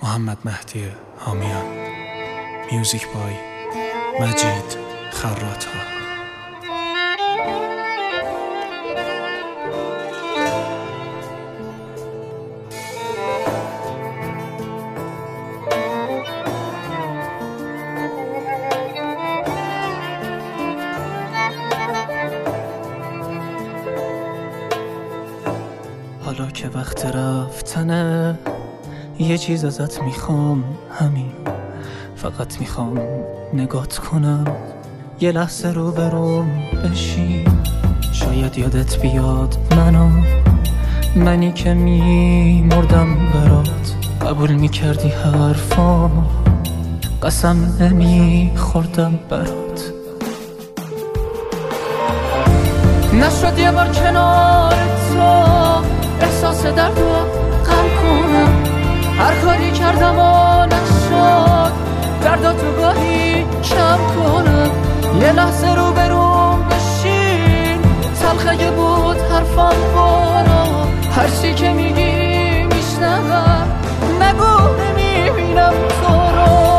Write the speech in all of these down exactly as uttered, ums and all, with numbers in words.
محمد مهدی حامیان. میوزیک بای مجید خراط‌ها. حالا که وقت رفتنه یه چیز ازت میخوام، همین فقط میخوام نگات کنم، یه لحظه رو بروم بشین. شاید یادت بیاد منو، منی که میمردم برات، قبول میکردی حرفامو، قسم نمیخوردم برات. نشد یه بار کنار تو احساس درد رو غم کنم، هر کاری کردم و نشد درداتو گاهی کم کنم. یه لحظه رو بروم بشین، تلخه بود حرفم برو، هر چی که میگی میشنوم، نگو نمیبینم تو رو.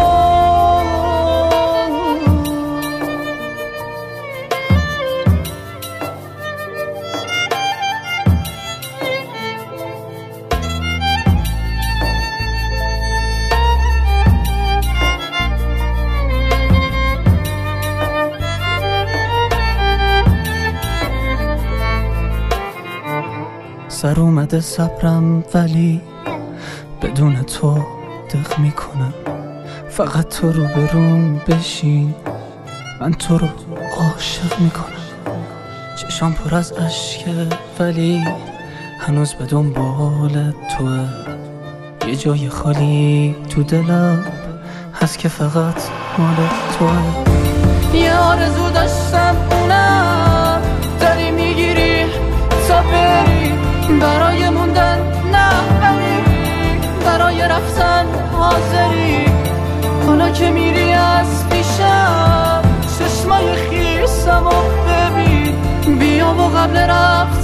سر اومده صبرم ولی بدون تو دق میکنم، فقط تو رو بروم بشین، من تو رو عاشق میکنم. چشام پر از اشکه ولی هنوز به دنبال توه، یه جای خالی تو دلم هست که فقط مال توه. یه آرزو داشتم اونم داری میگیری تا بری، برای موندن نه بری، برای رفتن حاضری. حالا که میری از پیشم چشمای خیسم و ببین، بیا و قبل رفت